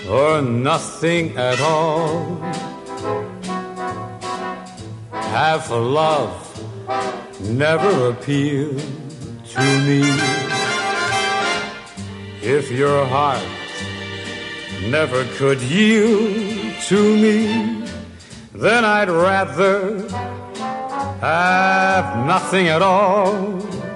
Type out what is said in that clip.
or nothing at all. Half love never appealed to me. If your heart never could yield to me, then I'd rather have nothing at all.